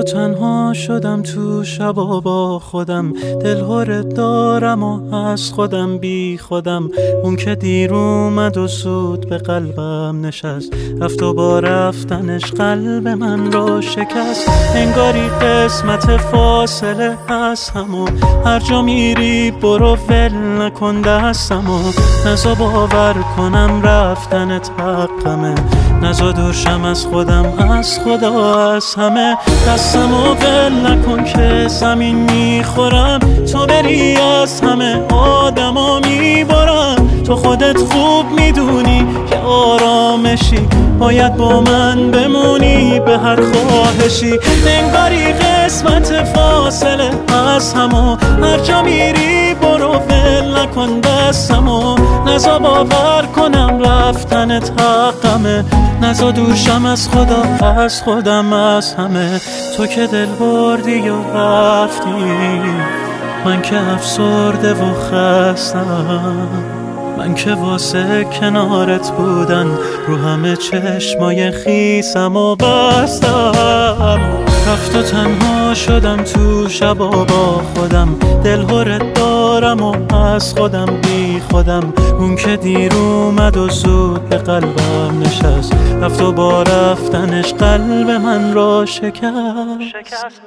تنها شدم تو شبا با خودم، دلهره دارم و از خودم بی خودم. اون که دیر اومد و زود به قلبم نشست، رفت و با رفتنش قلب من را شکست. انگاری قسمت فاصله از همو، هر جا میری برو ول نکن دستمو. نزا باور کنم رفتنت حقمه، نزا دورشم از خودم، از خدا، از همه. دستمو ول نکن که زمین میخورم، تو بری از همه آدما میبرم. تو خودت خوب میدونی که آرامشی، باید با من بمونی به هر خواهشی. انگاری قسمت فاصله از همو، هر جا میری برو ول نکن دستمو. نزا باور کنم رفتنت حقمه، نزا دورشم از خدا، از خودم، از همه. تو که دل بردی و رفتی، من که افسرده و خستم. من که واسه کنارت بودن رو همه چشمای خیسم و بستم. رفت و تنها شدم تو شبا با خودم، دلهره دارم و از خودم بی خودم. اون که دیر اومد و زود به قلبم نشست، رفت و با رفتنش قلب من را شکست.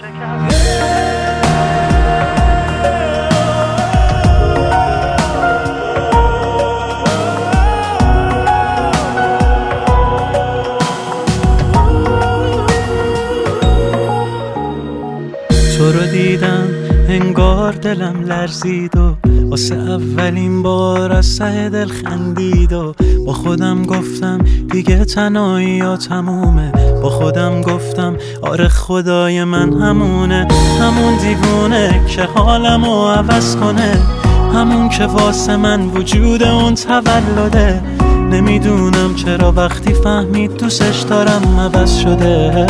تو رو دیدم انگار دلم لرزید و واسه اولین بار از ته دل خندید و با خودم گفتم دیگه تنهایی ها تمومه. با خودم گفتم آره خدای من همونه، همون دیوونه که حالمو عوض کنه، همون که واسه من وجود اون تولده. نمیدونم چرا وقتی فهمید دوستش دارم عوض شده.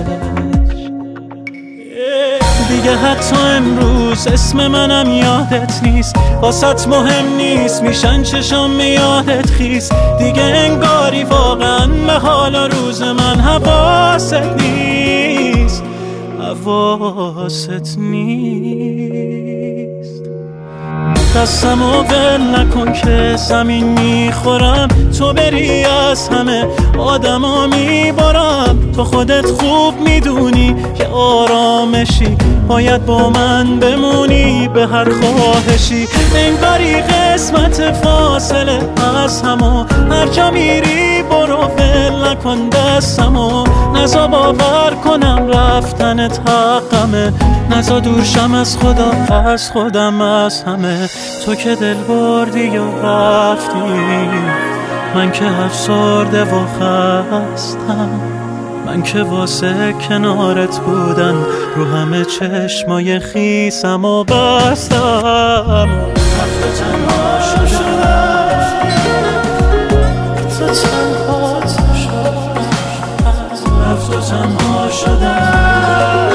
دیگه حتی امروز اسم منم یادت نیست، واسط مهم نیست میشن چشام یادت خیس. دیگه انگاری واقعا به حال روز من حواست نیست، حواست نیست. دستمو ول نکن که زمین میخورم، تو بری از همه آدما میبرم. تو خودت خوب میدونی که آرامشی، باید با من بمونی به هر خواهشی. انگاری قسمت فاصله از همو، هر جا میری برو ول نکن دستمو. نزا باور کنم رفتنت حقمه، نزا دورشم از خدا، از خودم، از همه. تو که دل بردی و رفتی، من که افسرده و خستم. من که واسه کنارت بودن رو همه چشمای خیسم و بستم. رفت و تنها شدم، رفت و تنها شدم، رفت و تنها شدم.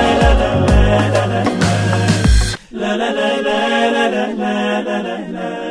La la la la la la la la la.